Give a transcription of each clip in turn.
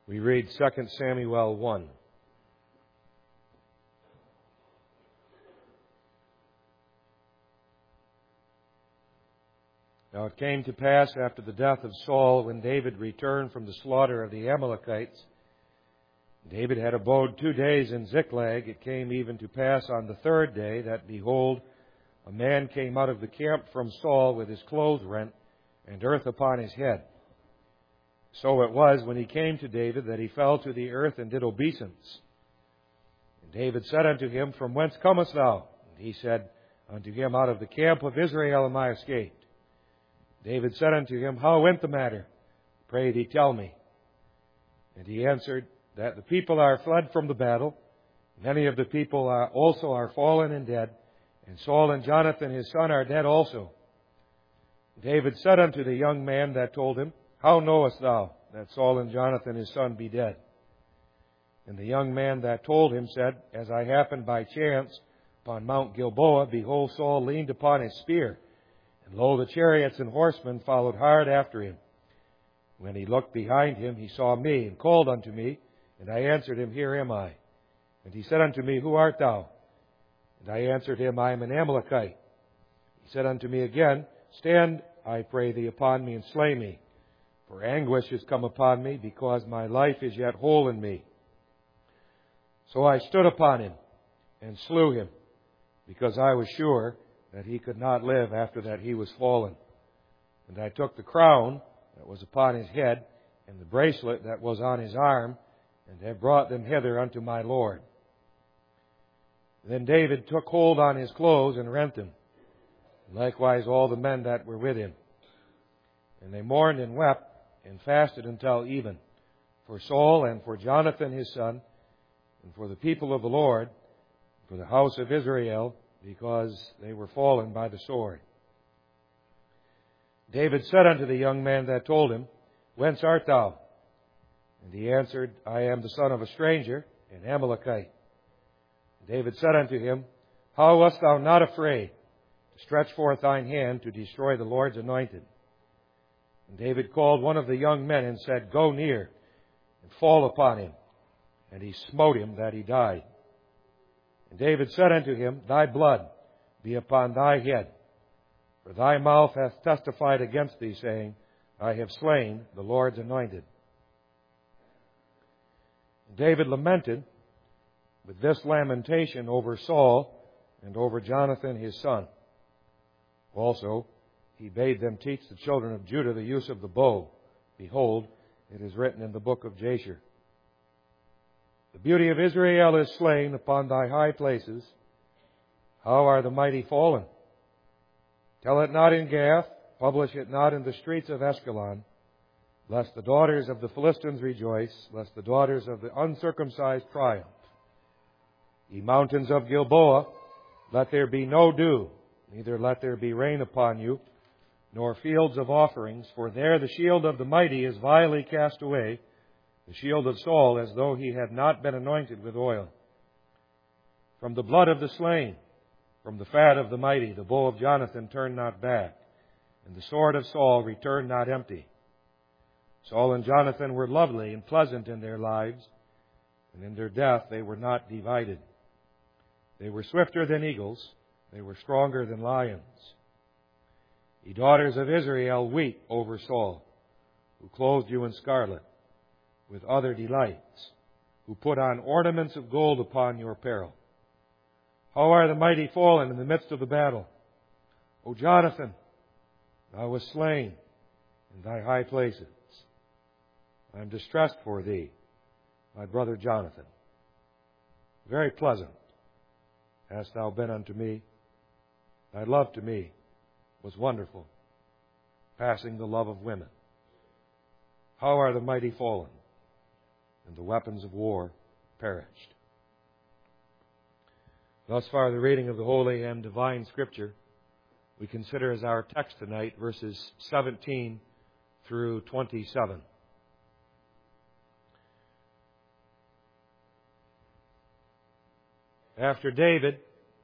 We read 2 Samuel 1. Now it came to pass after the death of Saul, when David returned from the slaughter of the Amalekites, David had abode 2 days in Ziklag. It came even to pass on the 3rd day that, behold, a man came out of the camp from Saul with his clothes rent and earth upon his head. So it was, when he came to David, that he fell to the earth and did obeisance. And David said unto him, From whence comest thou? And he said unto him, Out of the camp of Israel am I escaped. David said unto him, How went the matter? Pray thee tell me. And he answered, That the people are fled from the battle. Many of the people also are fallen and dead. And Saul and Jonathan his son are dead also. David said unto the young man that told him, How knowest thou that Saul and Jonathan his son be dead? And the young man that told him said, As I happened by chance upon Mount Gilboa, behold, Saul leaned upon his spear, and lo, the chariots and horsemen followed hard after him. When he looked behind him, he saw me, and called unto me, and I answered him, Here am I. And he said unto me, Who art thou? And I answered him, I am an Amalekite. He said unto me again, Stand, I pray thee, upon me, and slay me. For anguish is come upon me, because my life is yet whole in me. So I stood upon him, and slew him, because I was sure that he could not live after that he was fallen. And I took the crown that was upon his head, and the bracelet that was on his arm, and have brought them hither unto my Lord. Then David took hold on his clothes and rent them, and likewise all the men that were with him. And they mourned and wept, and fasted until even, for Saul and for Jonathan his son, and for the people of the Lord, for the house of Israel, because they were fallen by the sword. David said unto the young man that told him, Whence art thou? And he answered, I am the son of a stranger, an Amalekite. David said unto him, How wast thou not afraid to stretch forth thine hand to destroy the Lord's anointed? And David called one of the young men and said, Go near and fall upon him. And he smote him that he died. And David said unto him, Thy blood be upon thy head, for thy mouth hath testified against thee, saying, I have slain the Lord's anointed. And David lamented with this lamentation over Saul and over Jonathan his son. Also, he bade them teach the children of Judah the use of the bow. Behold, it is written in the book of Jasher. The beauty of Israel is slain upon thy high places. How are the mighty fallen? Tell it not in Gath, publish it not in the streets of Ashkelon, lest the daughters of the Philistines rejoice, lest the daughters of the uncircumcised triumph. Ye mountains of Gilboa, let there be no dew, neither let there be rain upon you, nor fields of offerings, for there the shield of the mighty is vilely cast away, the shield of Saul, as though he had not been anointed with oil. From the blood of the slain, from the fat of the mighty, the bow of Jonathan turned not back, and the sword of Saul returned not empty. Saul and Jonathan were lovely and pleasant in their lives, and in their death they were not divided. They were swifter than eagles, they were stronger than lions. Ye daughters of Israel, weep over Saul, who clothed you in scarlet, with other delights, who put on ornaments of gold upon your apparel. How are the mighty fallen in the midst of the battle? O Jonathan, thou wast slain in thy high places. I am distressed for thee, my brother Jonathan. Very pleasant hast thou been unto me. Thy love to me was wonderful, passing the love of women. How are the mighty fallen, and the weapons of war perished. Thus far, the reading of the Holy and Divine Scripture we consider as our text tonight, verses 17 through 27. After David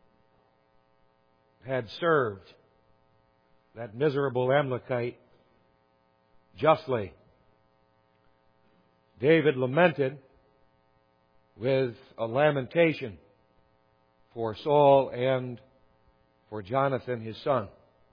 had served that miserable Amalekite justly, David lamented with a lamentation for Saul and for Jonathan, his son.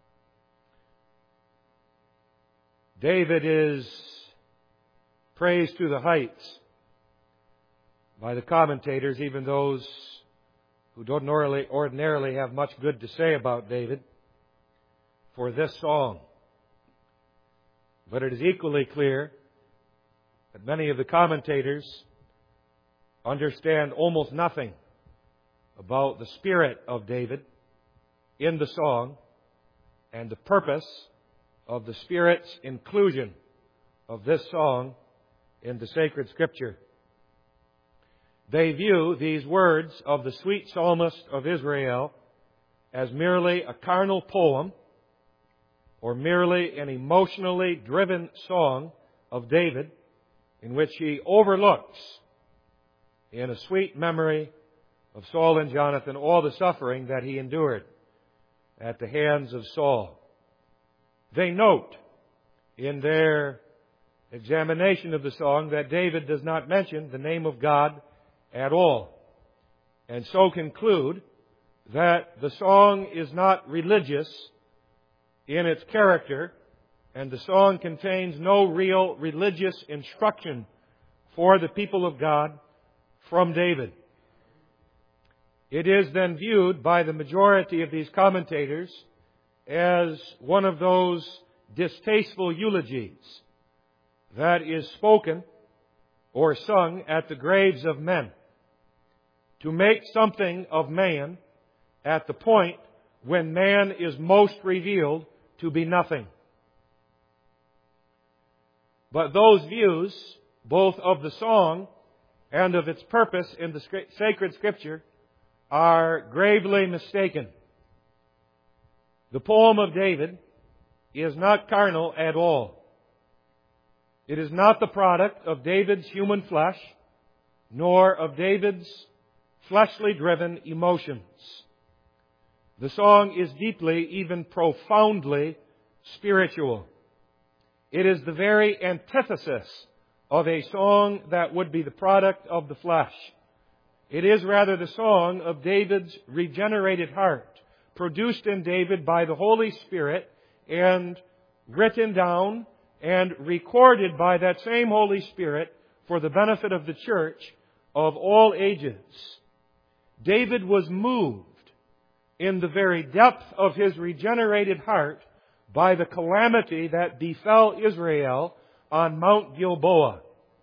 David is praised to the heights by the commentators, even those who don't ordinarily have much good to say about David, for this song. But it is equally clear that many of the commentators understand almost nothing about the spirit of David in the song and the purpose of the Spirit's inclusion of this song in the sacred Scripture. They view these words of the sweet psalmist of Israel as merely a carnal poem or merely an emotionally driven song of David in which he overlooks in a sweet memory of Saul and Jonathan all the suffering that he endured at the hands of Saul. They note in their examination of the song that David does not mention the name of God at all, and so conclude that the song is not religious in its character, and the song contains no real religious instruction for the people of God from David. It is then viewed by the majority of these commentators as one of those distasteful eulogies that is spoken or sung at the graves of men to make something of man at the point when man is most revealed to be nothing. But those views, both of the song and of its purpose in the sacred Scripture, are gravely mistaken. The poem of David is not carnal at all. It is not the product of David's human flesh, nor of David's fleshly driven emotions. The song is deeply, even profoundly spiritual. It is the very antithesis of a song that would be the product of the flesh. It is rather the song of David's regenerated heart, produced in David by the Holy Spirit and written down and recorded by that same Holy Spirit for the benefit of the church of all ages. David was moved in the very depth of his regenerated heart by the calamity that befell Israel on Mount Gilboa.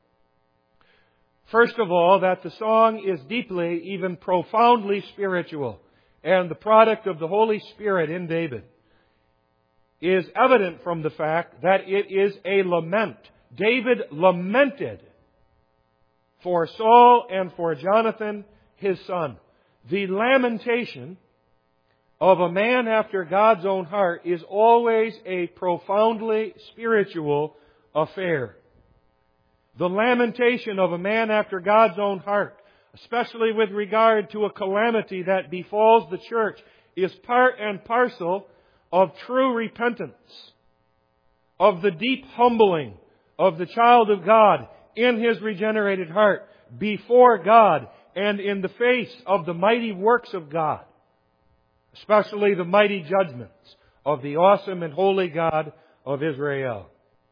First of all, that the song is deeply, even profoundly spiritual, and the product of the Holy Spirit in David is evident from the fact that it is a lament. David lamented for Saul and for Jonathan, his son. The lamentation of a man after God's own heart is always a profoundly spiritual affair. The lamentation of a man after God's own heart, especially with regard to a calamity that befalls the church, is part and parcel of true repentance, of the deep humbling of the child of God in his regenerated heart before God and in the face of the mighty works of God, especially the mighty judgments of the awesome and holy God of Israel.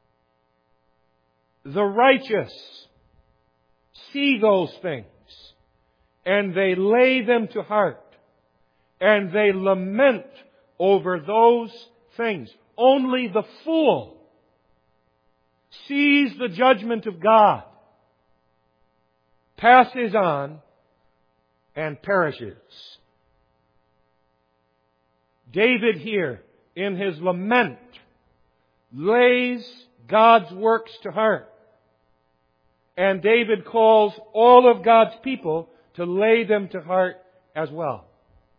The righteous see those things, and they lay them to heart, and they lament over those things. Only the fool sees the judgment of God, passes on, and perishes. David here, in his lament, lays God's works to heart. And David calls all of God's people to lay them to heart as well.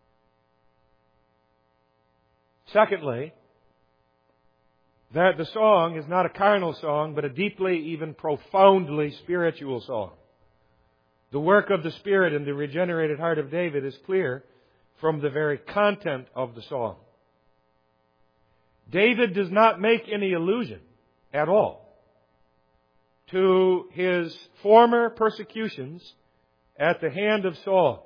Secondly, that the song is not a carnal song, but a deeply, even profoundly spiritual song. The work of the Spirit in the regenerated heart of David is clear from the very content of the song. David does not make any allusion at all to his former persecutions at the hand of Saul.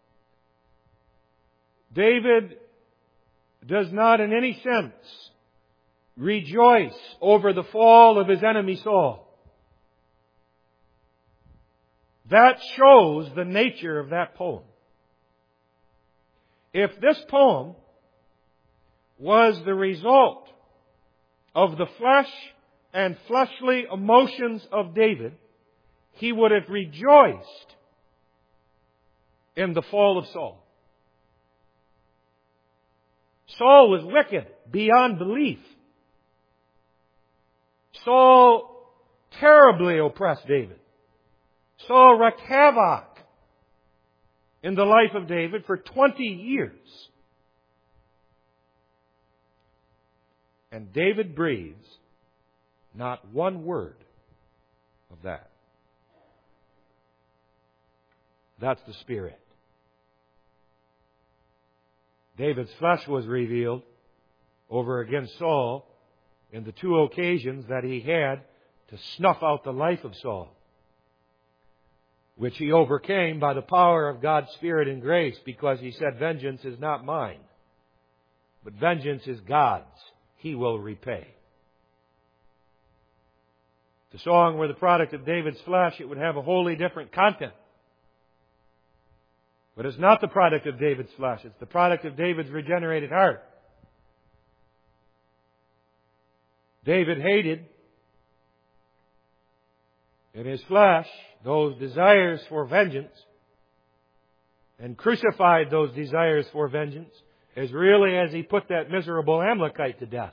David does not in any sense rejoice over the fall of his enemy Saul. That shows the nature of that poem. If this poem was the result of the flesh and fleshly emotions of David, he would have rejoiced in the fall of Saul. Saul was wicked beyond belief. Saul terribly oppressed David. Saul wreaked havoc in the life of David for 20 years. And David breathes not one word of that. That's the Spirit. David's flesh was revealed over against Saul in the two occasions that he had to snuff out the life of Saul, which he overcame by the power of God's Spirit and grace, because he said, "Vengeance is not mine, but vengeance is God's. He will repay." If the song were the product of David's flesh, it would have a wholly different content. But it's not the product of David's flesh. It's the product of David's regenerated heart. David hated in his flesh those desires for vengeance and crucified those desires for vengeance as really as he put that miserable Amalekite to death.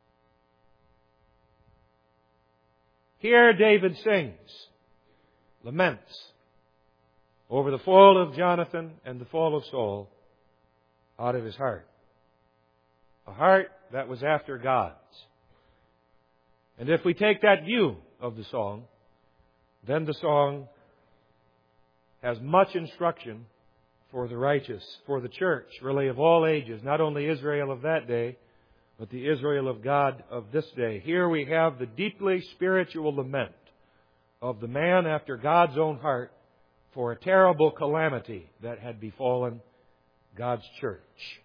Here David sings, laments over the fall of Jonathan and the fall of Saul out of his heart. A heart that was after God's. And if we take that view of the song, then the song has much instruction for the righteous, for the church, really of all ages, not only Israel of that day, but the Israel of God of this day. Here we have the deeply spiritual lament of the man after God's own heart for a terrible calamity that had befallen God's church.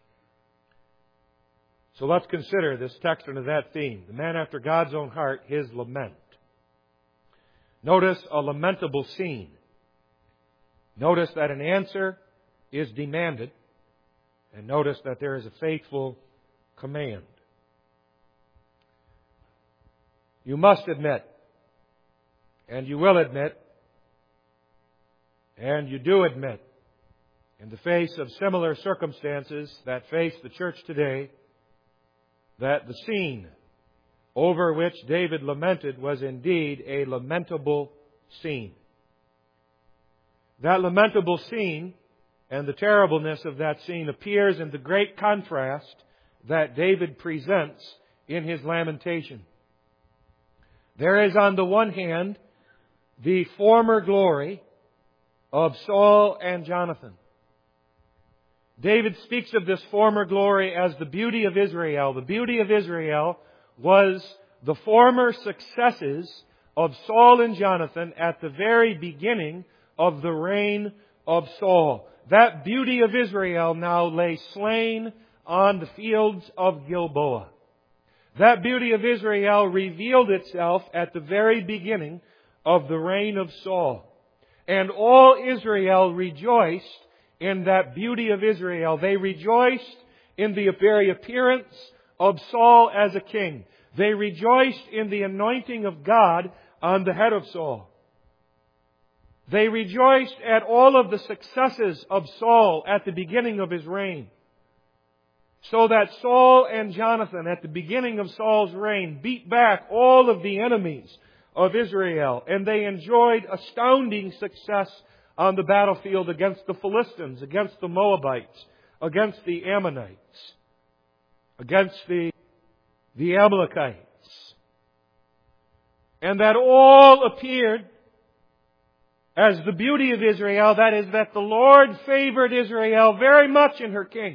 So let's consider this text under that theme. The man after God's own heart, his lament. Notice a lamentable scene. Notice that an answer is demanded. And notice that there is a faithful command. You must admit, and you will admit, and you do admit, in the face of similar circumstances that face the church today, that the scene over which David lamented was indeed a lamentable scene. That lamentable scene and the terribleness of that scene appears in the great contrast that David presents in his lamentation. There is on the one hand the former glory of Saul and Jonathan. David speaks of this former glory as the beauty of Israel. The beauty of Israel was the former successes of Saul and Jonathan at the very beginning of the reign of Saul. That beauty of Israel now lay slain on the fields of Gilboa. That beauty of Israel revealed itself at the very beginning of the reign of Saul. And all Israel rejoiced in that beauty of Israel. They rejoiced in the very appearance of Saul as a king. They rejoiced in the anointing of God on the head of Saul. They rejoiced at all of the successes of Saul at the beginning of his reign. So that Saul and Jonathan at the beginning of Saul's reign beat back all of the enemies of Israel, and they enjoyed astounding success on the battlefield against the Philistines, against the Moabites, against the Ammonites, against the Amalekites. And that all appeared as the beauty of Israel, that is, that the Lord favored Israel very much in her king.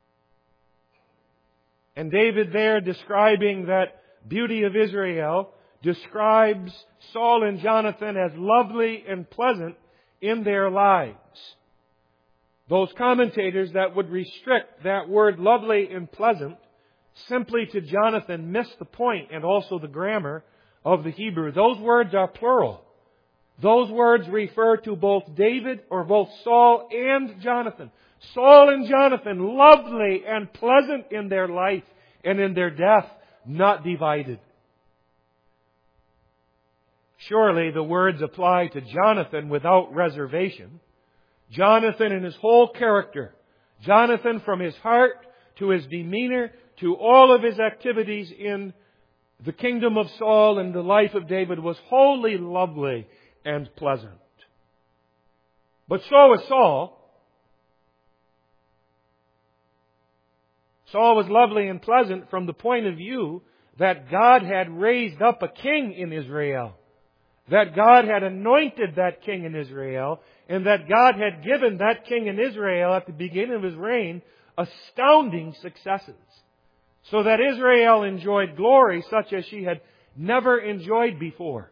And David there describing that beauty of Israel describes Saul and Jonathan as lovely and pleasant in their lives. Those commentators that would restrict that word lovely and pleasant simply to Jonathan miss the point and also the grammar of the Hebrew. Those words are plural. Those words refer to both David or both Saul and Jonathan. Saul and Jonathan, lovely and pleasant in their life and in their death, not divided. Surely the words apply to Jonathan without reservation. Jonathan in his whole character. Jonathan from his heart to his demeanor to all of his activities in the kingdom of Saul and the life of David was wholly lovely and pleasant. But so was Saul. Saul was lovely and pleasant from the point of view that God had raised up a king in Israel. That God had anointed that king in Israel, and that God had given that king in Israel at the beginning of his reign astounding successes. So that Israel enjoyed glory such as she had never enjoyed before.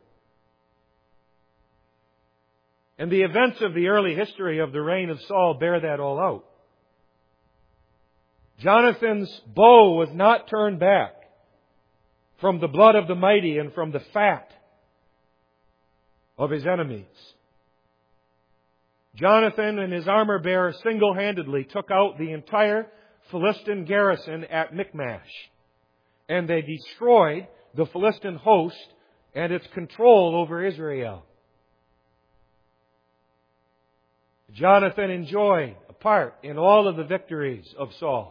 And the events of the early history of the reign of Saul bear that all out. Jonathan's bow was not turned back from the blood of the mighty and from the fat of his enemies. Jonathan and his armor bearer single-handedly took out the entire Philistine garrison at Michmash. And they destroyed the Philistine host and its control over Israel. Jonathan enjoyed a part in all of the victories of Saul.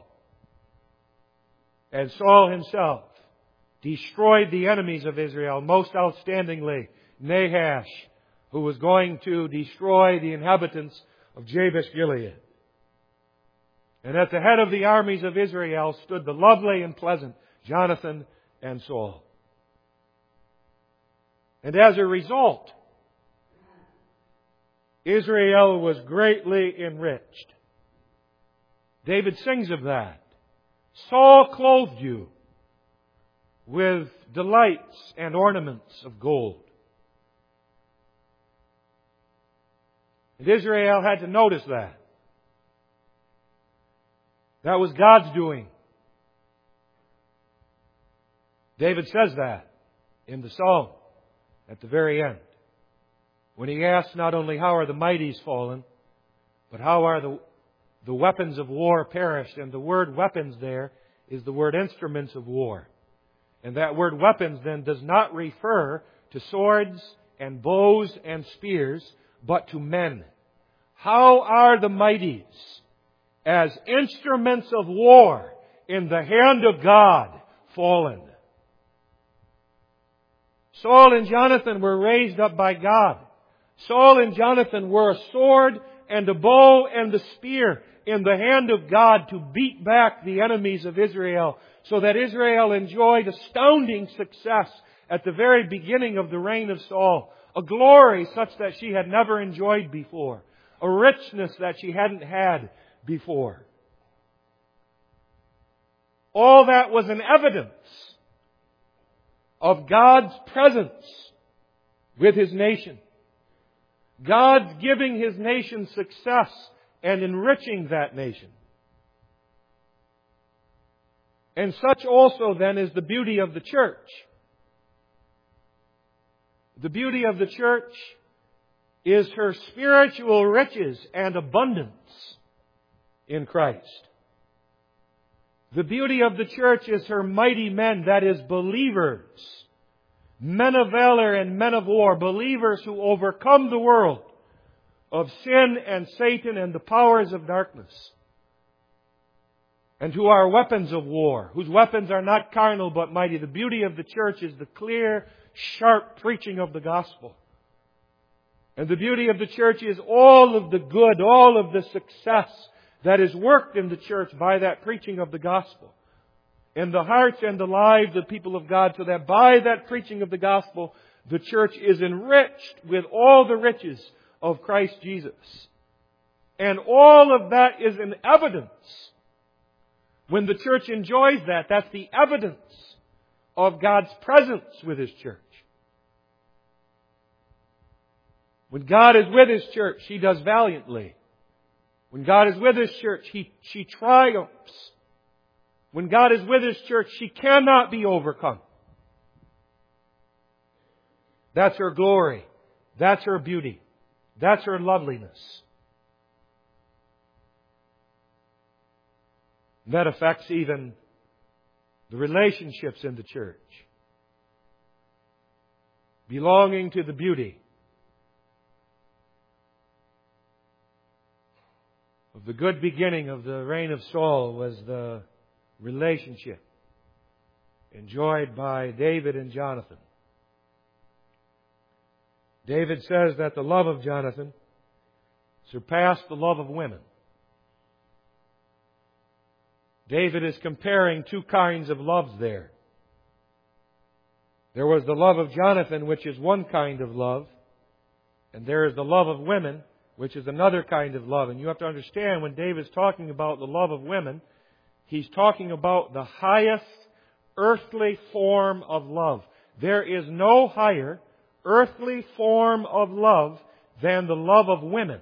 And Saul himself destroyed the enemies of Israel, most outstandingly Nahash, who was going to destroy the inhabitants of Jabesh Gilead. And at the head of the armies of Israel stood the lovely and pleasant Jonathan and Saul. And as a result, Israel was greatly enriched. David sings of that. Saul clothed you with delights and ornaments of gold. And Israel had to notice that. That was God's doing. David says that in the Psalm at the very end. When he asks not only how are the mighties fallen, but how are the weapons of war perished. And the word weapons there is the word instruments of war. And that word weapons then does not refer to swords and bows and spears, but to men. How are the mighties as instruments of war in the hand of God fallen? Saul and Jonathan were raised up by God. Saul and Jonathan were a sword and a bow and the spear in the hand of God to beat back the enemies of Israel, so that Israel enjoyed astounding success at the very beginning of the reign of Saul. A glory such that she had never enjoyed before. A richness that she hadn't had before. All that was an evidence of God's presence with His nation. God's giving His nation success and enriching that nation. And such also then is the beauty of the church. The beauty of the church is her spiritual riches and abundance in Christ. The beauty of the church is her mighty men, that is, believers, men of valor and men of war, believers who overcome the world of sin and Satan and the powers of darkness, and who are weapons of war, whose weapons are not carnal but mighty. The beauty of the church is the clear, sharp preaching of the gospel. And the beauty of the church is all of the good, all of the success that is worked in the church by that preaching of the gospel in the hearts and the lives of people of God, so that by that preaching of the gospel, the church is enriched with all the riches of Christ Jesus. And all of that is an evidence. When the church enjoys that, that's the evidence of God's presence with His church. When God is with His church, she does valiantly. When God is with His church, she triumphs. When God is with His church, she cannot be overcome. That's her glory. That's her beauty. That's her loveliness. That affects even the relationships in the church. Belonging to the beauty of the good beginning of the reign of Saul was the relationship enjoyed by David and Jonathan. David says that the love of Jonathan surpassed the love of women. David is comparing two kinds of loves there. There was the love of Jonathan, which is one kind of love, and there is the love of women, which is another kind of love. And you have to understand, when David's talking about the love of women, he's talking about the highest earthly form of love. There is no higher earthly form of love than the love of women.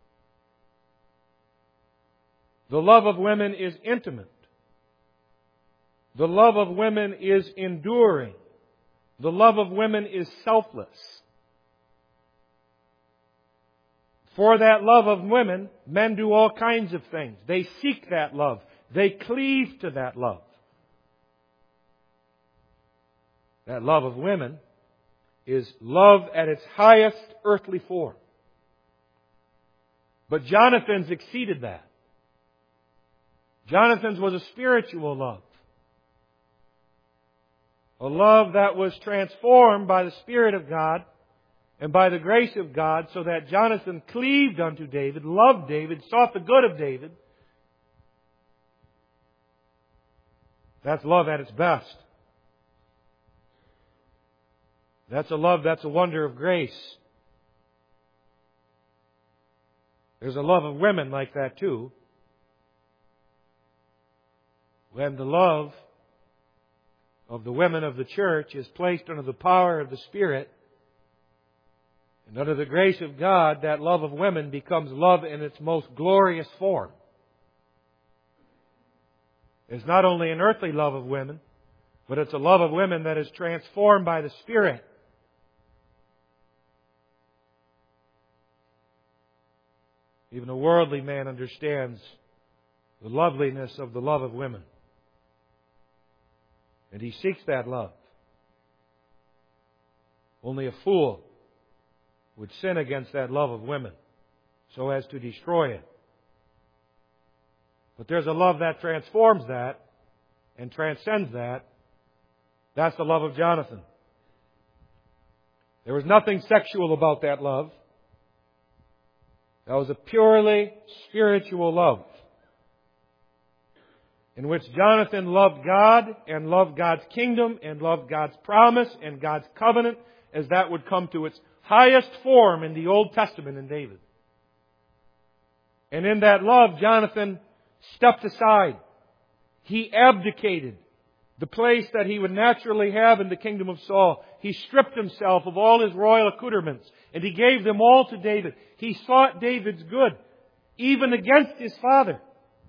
The love of women is intimate. The love of women is enduring. The love of women is selfless. For that love of women, men do all kinds of things. They seek that love. They cleave to that love. That love of women is love at its highest earthly form. But Jonathan's exceeded that. Jonathan's was a spiritual love. A love that was transformed by the Spirit of God and by the grace of God, so that Jonathan cleaved unto David, loved David, sought the good of David. That's love at its best. That's a love that's a wonder of grace. There's a love of women like that too. When the love of the women of the church is placed under the power of the Spirit and under the grace of God, that love of women becomes love in its most glorious form. It's not only an earthly love of women, but it's a love of women that is transformed by the Spirit. Even a worldly man understands the loveliness of the love of women. And he seeks that love. Only a fool would sin against that love of women so as to destroy it. But there's a love that transforms that and transcends that. That's the love of Jonathan. There was nothing sexual about that love. That was a purely spiritual love, in which Jonathan loved God and loved God's kingdom and loved God's promise and God's covenant, as that would come to its highest form in the Old Testament in David. And in that love, Jonathan stepped aside. He abdicated the place that he would naturally have in the kingdom of Saul. He stripped himself of all his royal accoutrements, and he gave them all to David. He sought David's good, even against his father.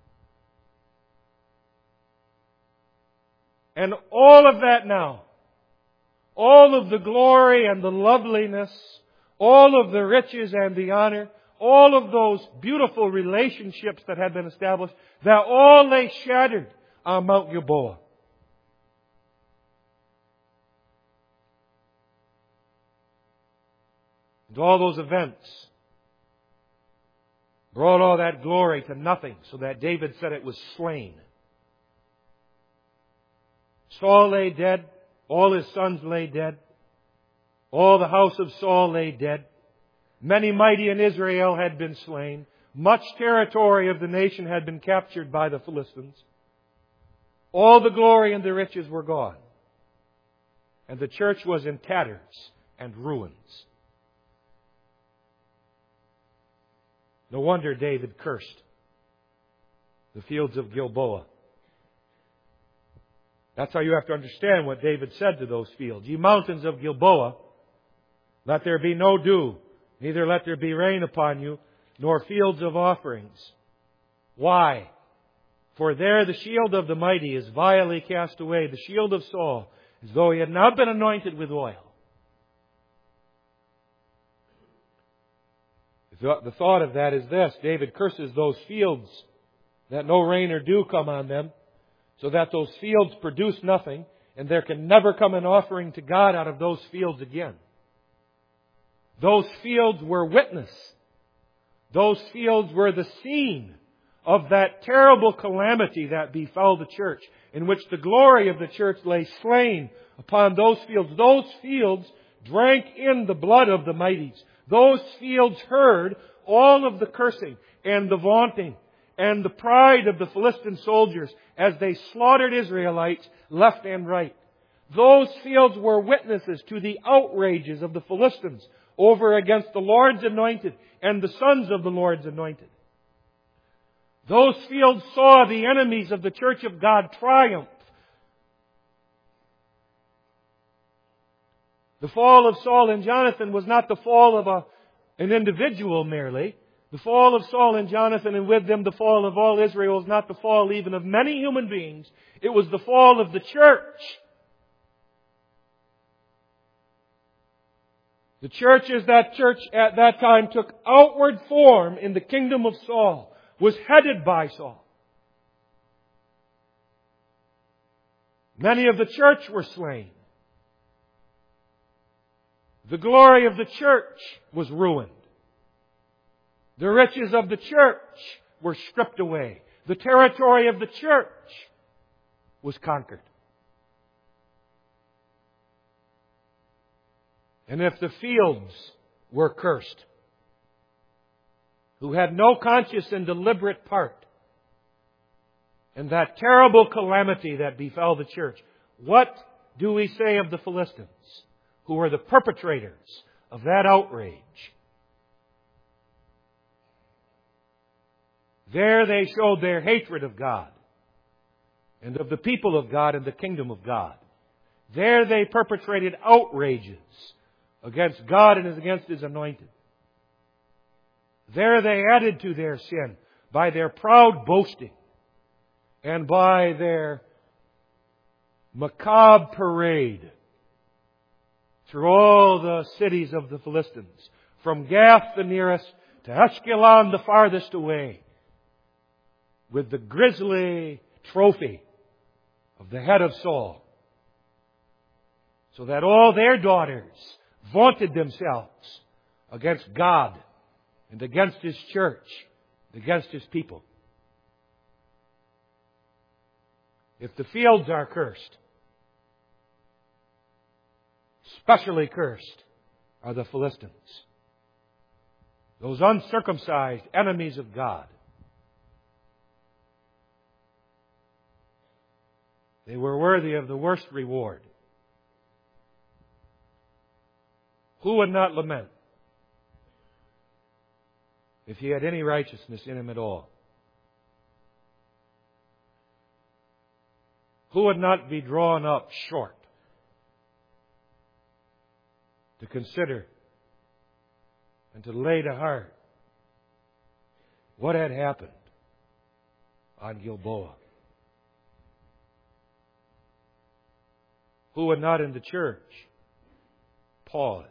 And all of that now, all of the glory and the loveliness, all of the riches and the honor, all of those beautiful relationships that had been established, that all lay shattered on Mount Gilboa. And all those events brought all that glory to nothing, so that David said it was slain. Saul lay dead. All his sons lay dead. All the house of Saul lay dead. Many mighty in Israel had been slain. Much territory of the nation had been captured by the Philistines. All the glory and the riches were gone. And the church was in tatters and ruins. No wonder David cursed the fields of Gilboa. That's how you have to understand what David said to those fields. Ye mountains of Gilboa, let there be no dew, Neither let there be rain upon you, nor fields of offerings. Why? For there the shield of the mighty is vilely cast away, the shield of Saul, as though he had not been anointed with oil. The thought of that is this: David curses those fields, that no rain or dew come on them, so that those fields produce nothing, and there can never come an offering to God out of those fields again. Those fields were witness. Those fields were the scene of that terrible calamity that befell the church, in which the glory of the church lay slain upon those fields. Those fields drank in the blood of the mighties. Those fields heard all of the cursing and the vaunting and the pride of the Philistine soldiers as they slaughtered Israelites left and right. Those fields were witnesses to the outrages of the Philistines over against the Lord's anointed and the sons of the Lord's anointed. Those fields saw the enemies of the church of God triumph. The fall of Saul and Jonathan was not the fall of an individual merely. The fall of Saul and Jonathan, and with them the fall of all Israel, was not the fall even of many human beings. It was the fall of the church. The church, as that church at that time took outward form in the kingdom of Saul, was headed by Saul. Many of the church were slain. The glory of the church was ruined. The riches of the church were stripped away. The territory of the church was conquered. And if the fields were cursed, who had no conscious and deliberate part in that terrible calamity that befell the church, what do we say of the Philistines, who were the perpetrators of that outrage? There they showed their hatred of God and of the people of God and the kingdom of God. There they perpetrated outrages against God and against His anointed. There they added to their sin by their proud boasting and by their macabre parade through all the cities of the Philistines, from Gath the nearest to Ashkelon the farthest away, with the grisly trophy of the head of Saul, so that all their daughters vaunted themselves against God and against His church, and against His people. If the fields are cursed, especially cursed are the Philistines, those uncircumcised enemies of God. They were worthy of the worst reward. Who would not lament if he had any righteousness in him at all? Who would not be drawn up short to consider and to lay to heart what had happened on Gilboa? Who would not in the church pause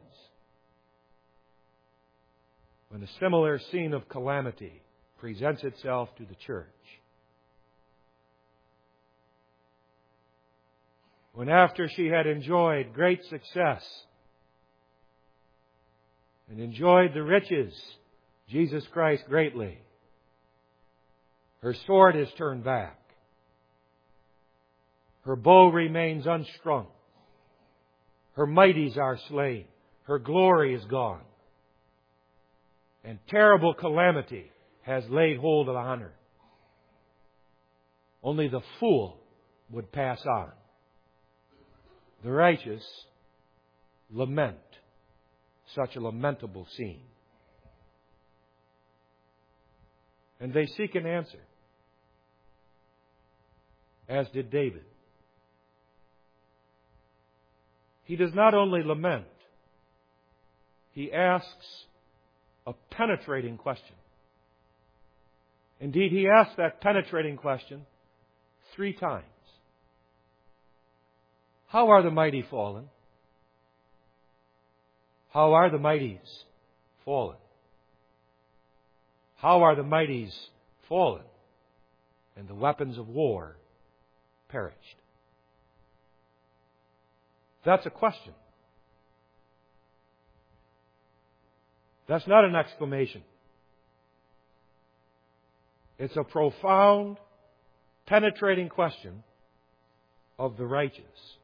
when a similar scene of calamity presents itself to the church? When after she had enjoyed great success and enjoyed the riches, Jesus Christ greatly, her sword is turned back. Her bow remains unstrung. Her mighties are slain. Her glory is gone. And terrible calamity has laid hold on her. Only the fool would pass on. The righteous lament such a lamentable scene. And they seek an answer, as did David. He does not only lament, he asks a penetrating question. Indeed, he asked that penetrating question 3 times. How are the mighty fallen? How are the mighties fallen? How are the mighties fallen? And the weapons of war perished. That's a question. That's not an exclamation. It's a profound, penetrating question of the righteous.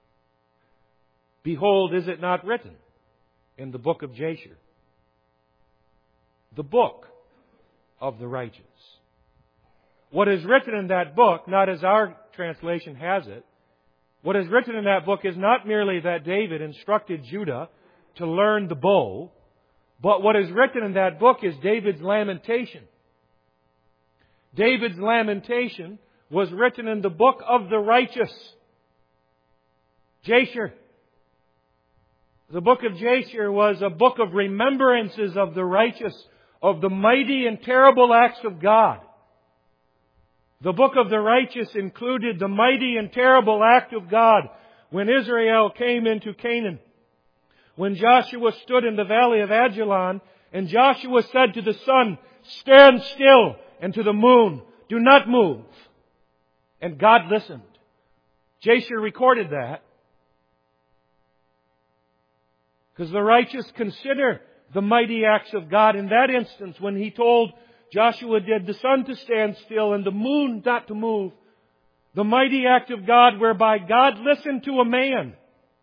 Behold, is it not written in the book of Jasher? The book of the righteous. What is written in that book, not as our translation has it, what is written in that book is not merely that David instructed Judah to learn the bow, but what is written in that book is David's lamentation. David's lamentation was written in the book of the righteous. Jasher. The book of Jasher was a book of remembrances of the righteous, of the mighty and terrible acts of God. The book of the righteous included the mighty and terrible act of God when Israel came into Canaan. When Joshua stood in the valley of Ajalon, and Joshua said to the sun, "Stand still," and to the moon, "Do not move." And God listened. Jasher recorded that. Because the righteous consider the mighty acts of God. In that instance, when He told Joshua did the sun to stand still and the moon not to move, the mighty act of God whereby God listened to a man,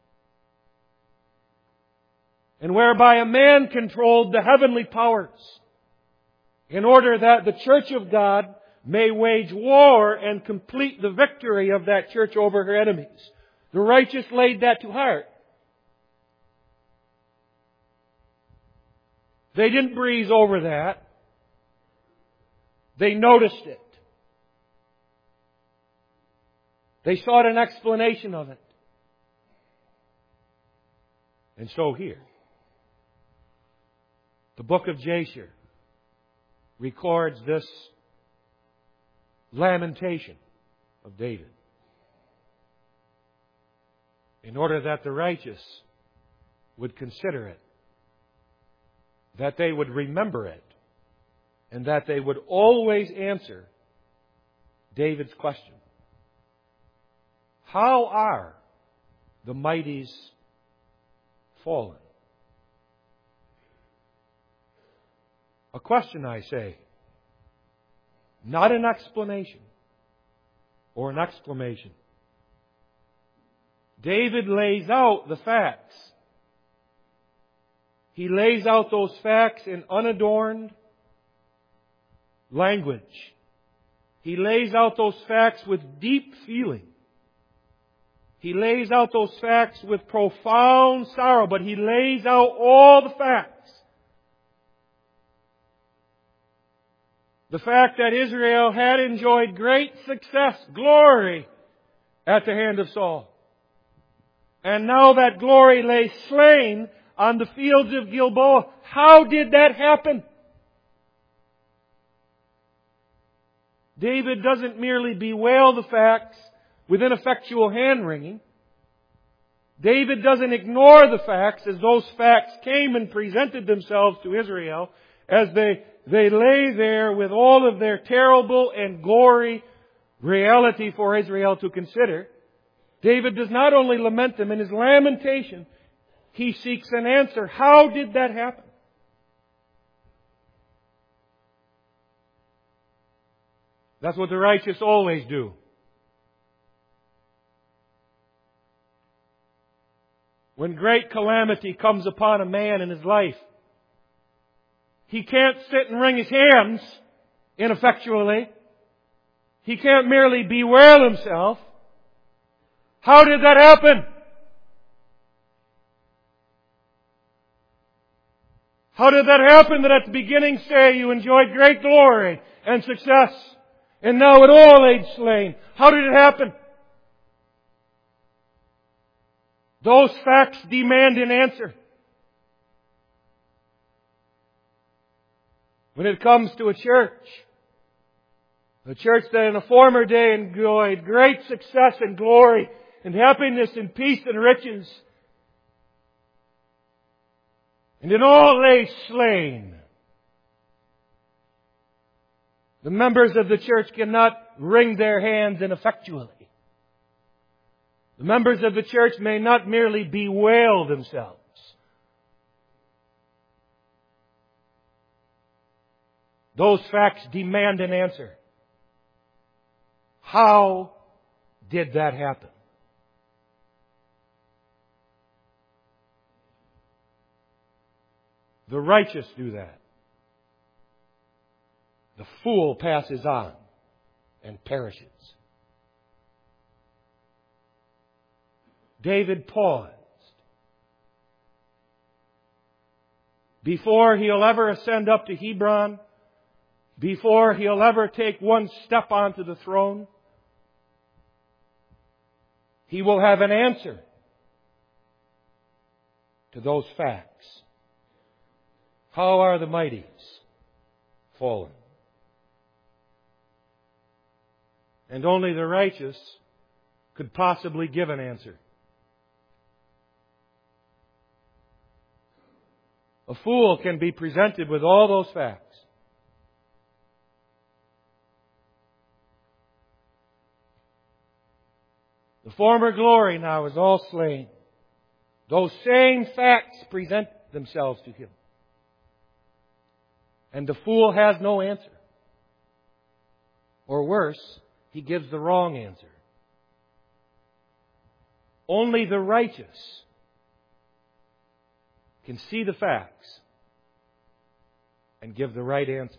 and whereby a man controlled the heavenly powers, in order that the church of God may wage war and complete the victory of that church over her enemies. The righteous laid that to heart. They didn't breeze over that. They noticed it. They sought an explanation of it. And so here, the book of Jasher records this lamentation of David, in order that the righteous would consider it, that they would remember it, and that they would always answer David's question. How are the mighties fallen? A question, I say, not an explanation or an exclamation. David lays out the facts. He lays out those facts in unadorned language. He lays out those facts with deep feeling. He lays out those facts with profound sorrow, but he lays out all the facts. The fact that Israel had enjoyed great success, glory, at the hand of Saul. And now that glory lay slain on the fields of Gilboa. How did that happen? David doesn't merely bewail the facts with ineffectual hand-wringing. David doesn't ignore the facts as those facts came and presented themselves to Israel as they lay there with all of their terrible and gory reality for Israel to consider. David does not only lament them. In his lamentation, he seeks an answer. How did that happen? That's what the righteous always do. When great calamity comes upon a man in his life, he can't sit and wring his hands ineffectually. He can't merely bewail himself. How did that happen? How did that happen that at the beginning say you enjoyed great glory and success, and now it all laid slain? How did it happen? Those facts demand an answer. when it comes to a church that in a former day enjoyed great success and glory and happiness and peace and riches, and in all lay slain. The members of the church cannot wring their hands ineffectually. The members of the church may not merely bewail themselves. Those facts demand an answer. How did that happen? The righteous do that. The fool passes on and perishes. David paused. Before he'll ever ascend up to Hebron, before he'll ever take one step onto the throne, he will have an answer to those facts. How are the mighties fallen? And only the righteous could possibly give an answer. A fool can be presented with all those facts. The former glory now is all slain. Those same facts present themselves to him. And the fool has no answer. Or worse, he gives the wrong answer. Only the righteous can see the facts and give the right answer.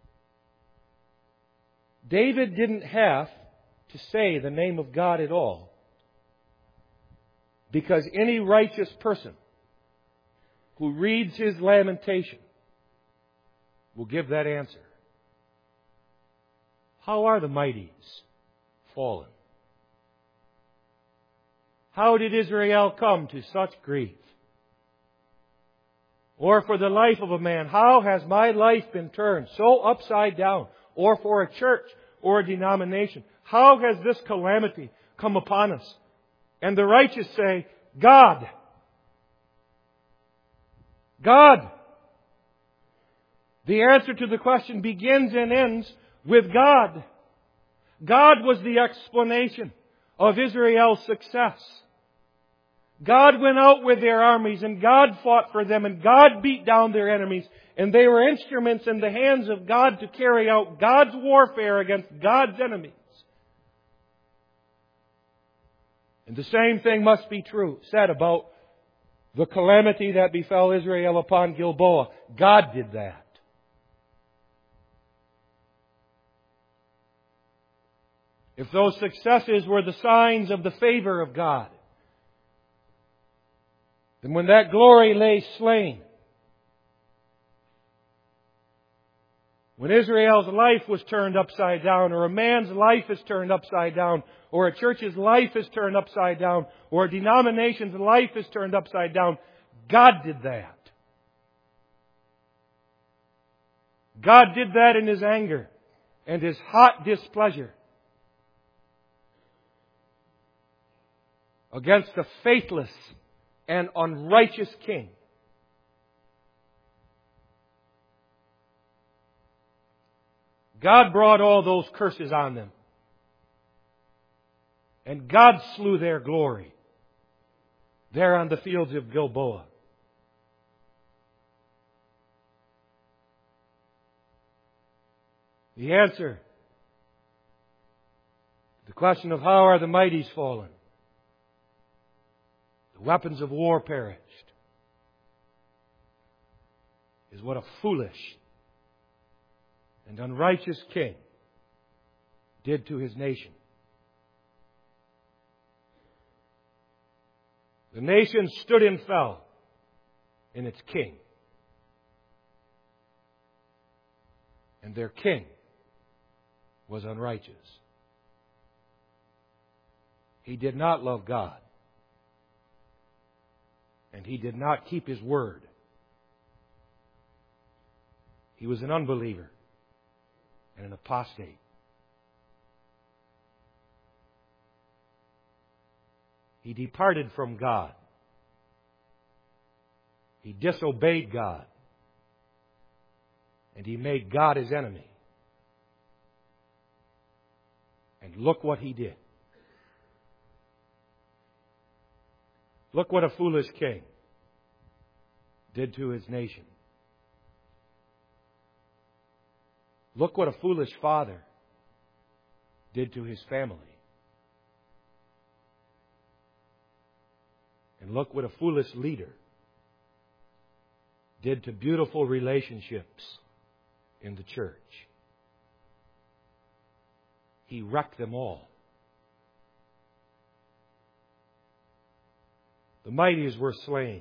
David didn't have to say the name of God at all, because any righteous person who reads his lamentation will give that answer. How are the mighties fallen? How did Israel come to such grief? Or for the life of a man, how has my life been turned so upside down? Or for a church or a denomination, how has this calamity come upon us? And the righteous say, God. God. The answer to the question begins and ends with God. God was the explanation of Israel's success. God went out with their armies, and God fought for them, and God beat down their enemies, and they were instruments in the hands of God to carry out God's warfare against God's enemies. And the same thing must be said about the calamity that befell Israel upon Gilboa. God did that. If those successes were the signs of the favor of God, then when that glory lay slain, when Israel's life was turned upside down, or a man's life is turned upside down, or a church's life is turned upside down, or a denomination's life is turned upside down, God did that. God did that in His anger and His hot displeasure against the faithless and unrighteous king. God brought all those curses on them. And God slew their glory there on the fields of Gilboa. The answer to the question of how are the mighties fallen? The weapons of war perished, is what a foolish and unrighteous king did to his nation. The nation stood and fell in its king. And their king was unrighteous. He did not love God. And he did not keep His word. He was an unbeliever and an apostate. He departed from God. He disobeyed God. And he made God his enemy. And look what he did. Look what a foolish king did to his nation. Look what a foolish father did to his family. And look what a foolish leader did to beautiful relationships in the church. He wrecked them all. The mighties were slain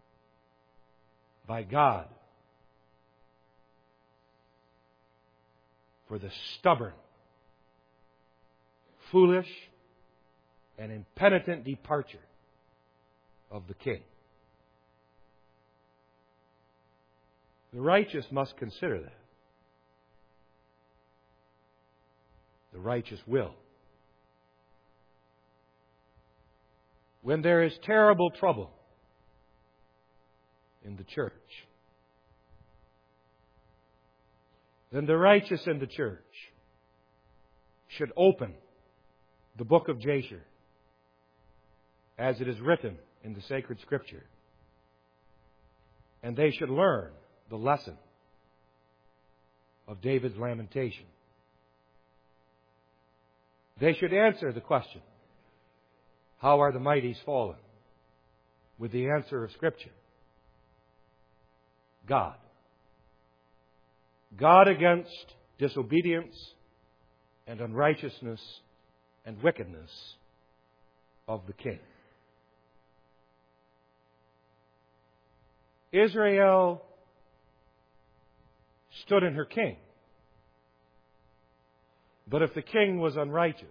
by God for the stubborn, foolish, and impenitent departure of the king. The righteous must consider that. The righteous will. When there is terrible trouble in the church, then the righteous in the church should open the book of Jasher as it is written in the sacred scripture. And they should learn the lesson of David's lamentation. They should answer the question, how are the mighties fallen? With the answer of Scripture. God. God against disobedience and unrighteousness and wickedness of the king. Israel stood in her king. But if the king was unrighteous,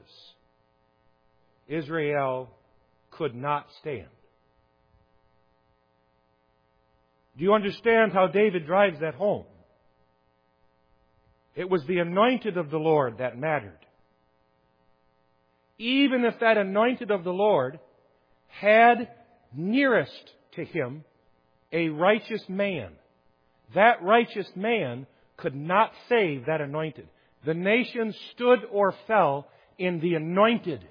Israel could not stand. Do you understand how David drives that home? It was the anointed of the Lord that mattered. Even if that anointed of the Lord had nearest to him a righteous man, that righteous man could not save that anointed. The nation stood or fell in the anointed.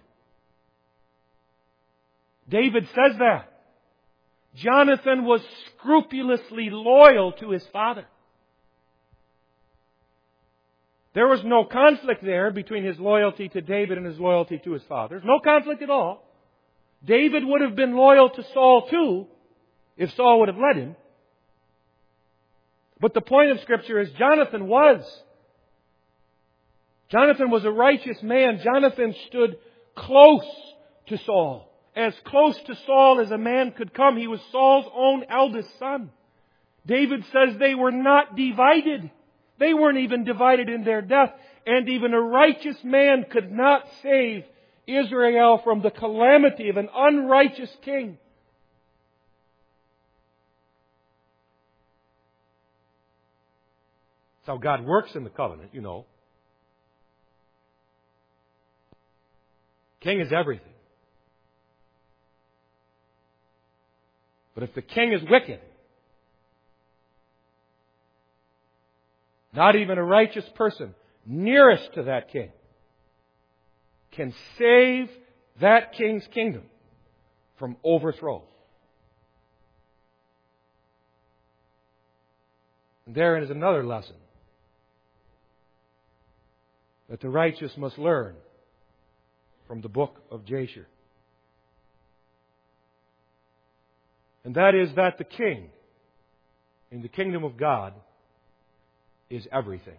David says that. Jonathan was scrupulously loyal to his father. There was no conflict there between his loyalty to David and his loyalty to his father. No conflict at all. David would have been loyal to Saul too, if Saul would have led him. But the point of Scripture is Jonathan was a righteous man. Jonathan stood close to Saul. As close to Saul as a man could come. He was Saul's own eldest son. David says they were not divided. They weren't even divided in their death. And even a righteous man could not save Israel from the calamity of an unrighteous king. That's how God works in the covenant, you know. King is everything. But if the king is wicked, not even a righteous person nearest to that king can save that king's kingdom from overthrow. And therein is another lesson that the righteous must learn from the book of Jasher. And that is that the king in the kingdom of God is everything.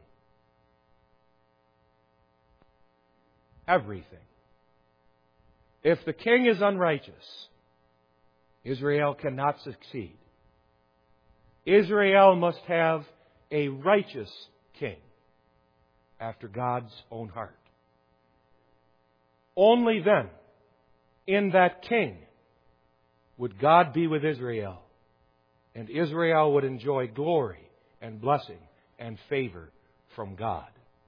Everything. If the king is unrighteous, Israel cannot succeed. Israel must have a righteous king after God's own heart. Only then, in that king, would God be with Israel, and Israel would enjoy glory and blessing and favor from God.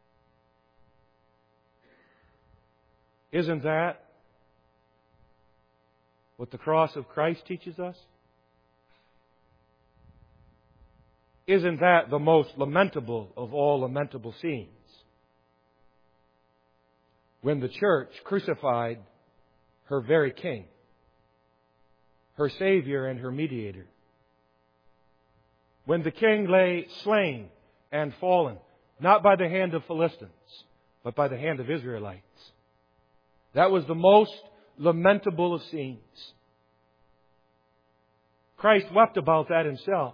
Isn't that what the cross of Christ teaches us? Isn't that the most lamentable of all lamentable scenes? When the church crucified her very king, her Savior and her mediator. When the king lay slain and fallen, not by the hand of Philistines, but by the hand of Israelites. That was the most lamentable of scenes. Christ wept about that himself.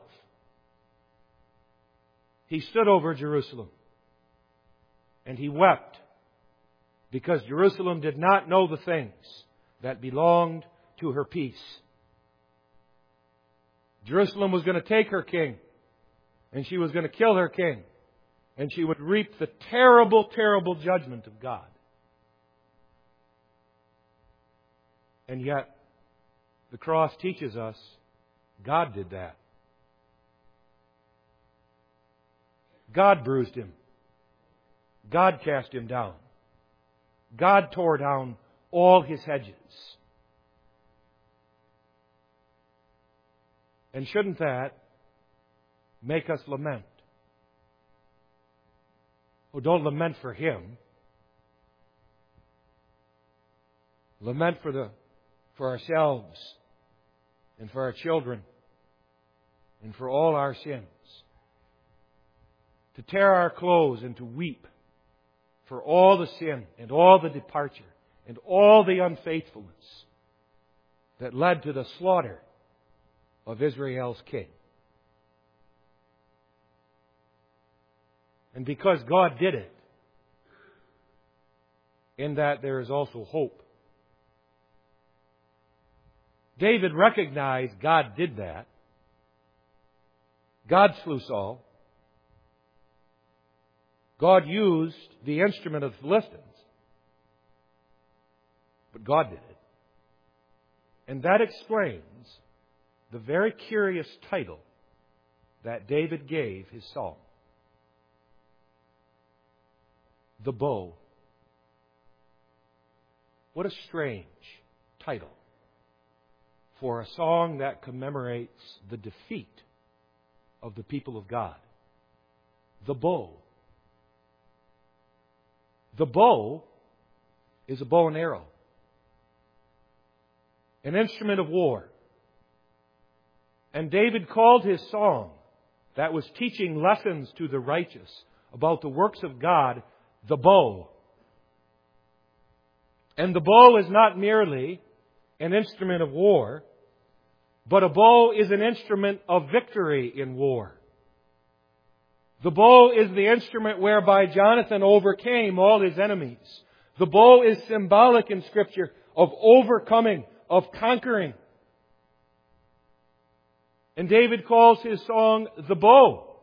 He stood over Jerusalem and he wept because Jerusalem did not know the things that belonged to her peace. Jerusalem was going to take her king, and she was going to kill her king, and she would reap the terrible, terrible judgment of God. And yet, the cross teaches us God did that. God bruised him. God cast him down. God tore down all his hedges. And shouldn't that make us lament? Oh, don't lament for him. Lament for ourselves and for our children and for all our sins. To tear our clothes and to weep for all the sin and all the departure and all the unfaithfulness that led to the slaughter of Israel's king. And because God did it, in that there is also hope. David recognized God did that. God slew Saul. God used the instrument of the Philistines. But God did it. And that explains the very curious title that David gave his psalm. The Bow. What a strange title for a song that commemorates the defeat of the people of God. The bow. The bow is a bow and arrow. An instrument of war. And David called his song that was teaching lessons to the righteous about the works of God, the bow. And the bow is not merely an instrument of war, but a bow is an instrument of victory in war. The bow is the instrument whereby Jonathan overcame all his enemies. The bow is symbolic in Scripture of overcoming, of conquering. And David calls his song the bow.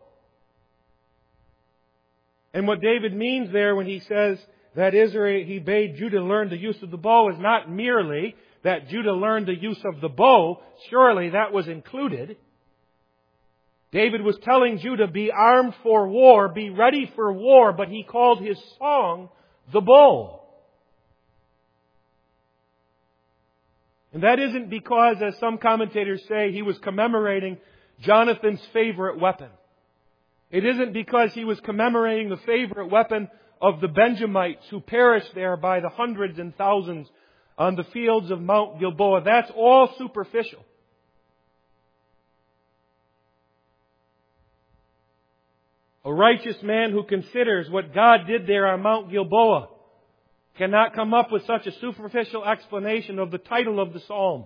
And what David means there when he says that he bade Judah learn the use of the bow is not merely that Judah learned the use of the bow. Surely that was included. David was telling Judah, be armed for war, be ready for war, but he called his song the bow. And that isn't because, as some commentators say, he was commemorating Jonathan's favorite weapon. It isn't because he was commemorating the favorite weapon of the Benjamites who perished there by the hundreds and thousands on the fields of Mount Gilboa. That's all superficial. A righteous man who considers what God did there on Mount Gilboa cannot come up with such a superficial explanation of the title of the psalm.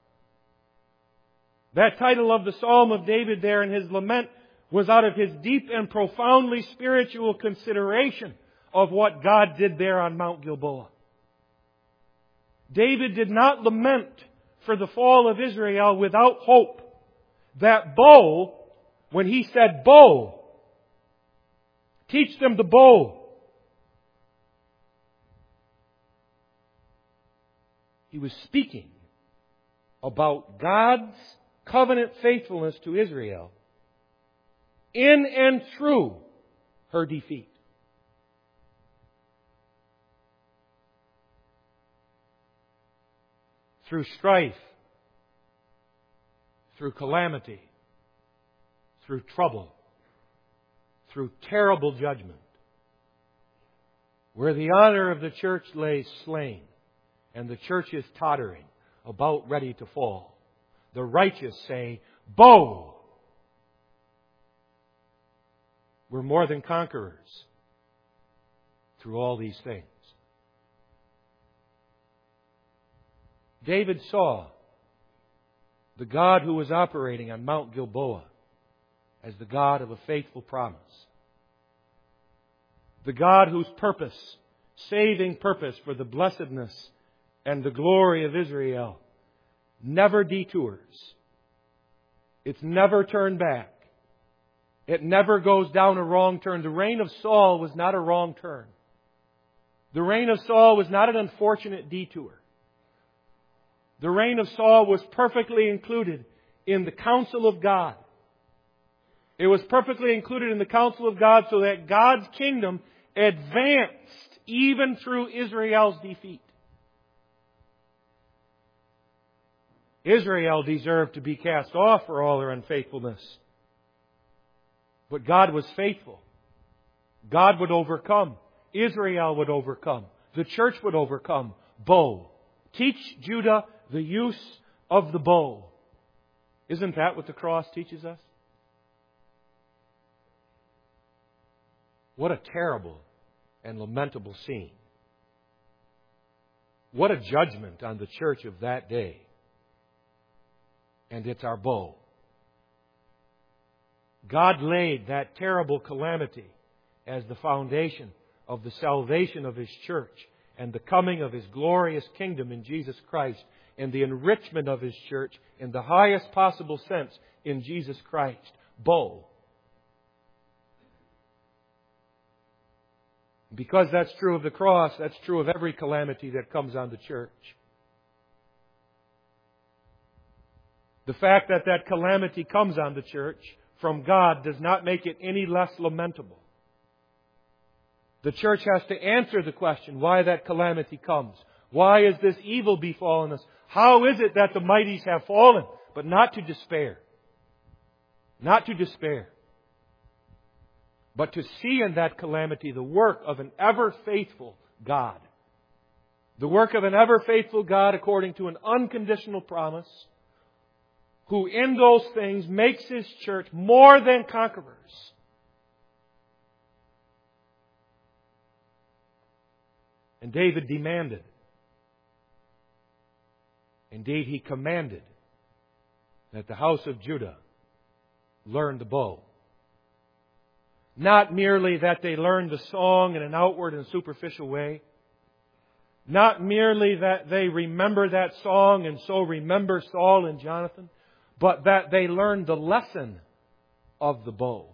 That title of the Psalm of David there in his lament was out of his deep and profoundly spiritual consideration of what God did there on Mount Gilboa. David did not lament for the fall of Israel without hope. That bow, when he said bow, teach them the bow. He was speaking about God's covenant faithfulness to Israel in and through her defeat. Through strife, through calamity, through trouble, through terrible judgment, where the honor of the church lays slain and the church is tottering, about ready to fall, the righteous say, "Bo!" We're more than conquerors through all these things. David saw the God who was operating on Mount Gilboa as the God of a faithful promise. The God whose purpose, saving purpose for the blessedness and the glory of Israel, never detours. It's never turned back. It never goes down a wrong turn. The reign of Saul was not a wrong turn. The reign of Saul was not an unfortunate detour. The reign of Saul was perfectly included in the counsel of God. It was perfectly included in the counsel of God so that God's kingdom advanced even through Israel's defeat. Israel deserved to be cast off for all their unfaithfulness. But God was faithful. God would overcome. Israel would overcome. The church would overcome. Bow. Teach Judah the use of the bow. Isn't that what the cross teaches us? What a terrible and lamentable scene. What a judgment on the church of that day. And it's our bow. God laid that terrible calamity as the foundation of the salvation of His church and the coming of His glorious kingdom in Jesus Christ and the enrichment of His church in the highest possible sense in Jesus Christ. Bow. Because that's true of the cross, that's true of every calamity that comes on the church. The fact that that calamity comes on the church from God does not make it any less lamentable. The church has to answer the question why that calamity comes. Why is this evil befallen us? How is it that the mighties have fallen? But not to despair. Not to despair. But to see in that calamity the work of an ever-faithful God. The work of an ever-faithful God according to an unconditional promise, who in those things makes His church more than conquerors. And David demanded, indeed he commanded, that the house of Judah learn the bow. Not merely that they learned the song in an outward and superficial way. Not merely that they remember that song and so remember Saul and Jonathan. But that they learned the lesson of the bow.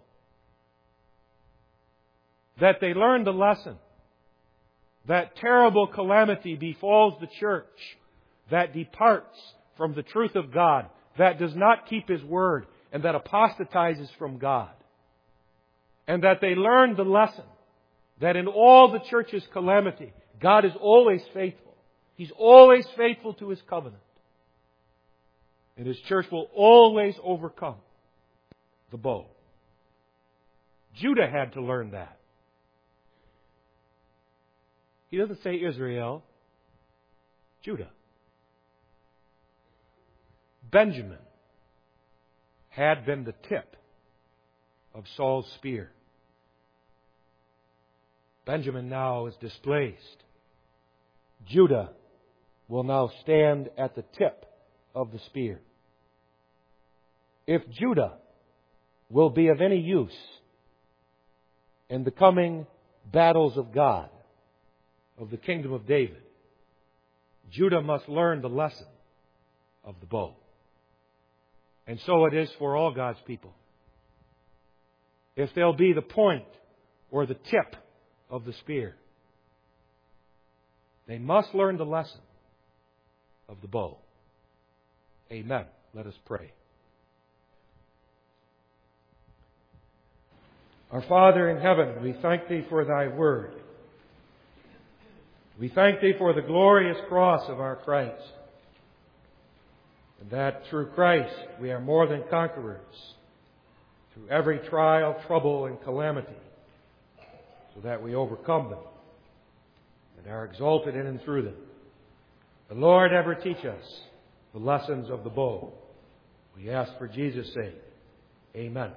That they learned the lesson. That terrible calamity befalls the church that departs from the truth of God, that does not keep His word, and that apostatizes from God. And that they learned the lesson that in all the church's calamity, God is always faithful. He's always faithful to His covenant. And His church will always overcome the bow. Judah had to learn that. He doesn't say Israel, Judah. Benjamin had been the tip of Saul's spear. Benjamin now is displaced. Judah will now stand at the tip of the spear. If Judah will be of any use in the coming battles of God, of the kingdom of David, Judah must learn the lesson of the bow. And so it is for all God's people. If they'll be the point or the tip of the spear, they must learn the lesson of the bow. Amen. Let us pray. Our Father in heaven, we thank Thee for Thy word. We thank Thee for the glorious cross of our Christ, and that through Christ we are more than conquerors through every trial, trouble, and calamity, so that we overcome them and are exalted in and through them. The Lord ever teach us the lessons of the bow. We ask for Jesus' sake. Amen.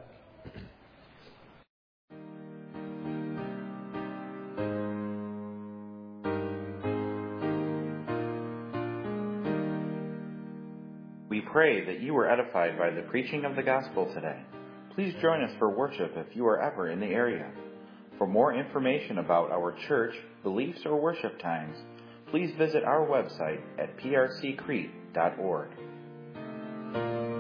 We pray that you were edified by the preaching of the gospel today. Please join us for worship if you are ever in the area. For more information about our church, beliefs, or worship times, please visit our website at prccrete.org.